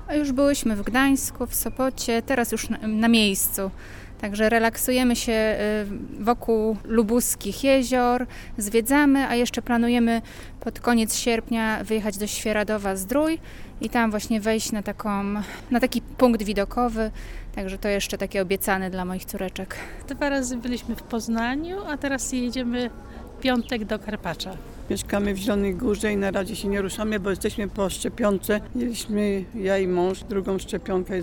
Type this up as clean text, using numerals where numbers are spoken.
A już byłyśmy w Gdańsku, w Sopocie, teraz już na miejscu. Także relaksujemy się wokół lubuskich jezior, zwiedzamy, a jeszcze planujemy pod koniec sierpnia wyjechać do Świeradowa-Zdrój i tam właśnie wejść na taki punkt widokowy. Także to jeszcze takie obiecane dla moich córeczek. 2 razy byliśmy w Poznaniu, a teraz jedziemy w piątek do Karpacza. Mieszkamy w Zielonej Górze i na razie się nie ruszamy, bo jesteśmy po szczepionce. Mieliśmy ja i mąż drugą szczepionkę,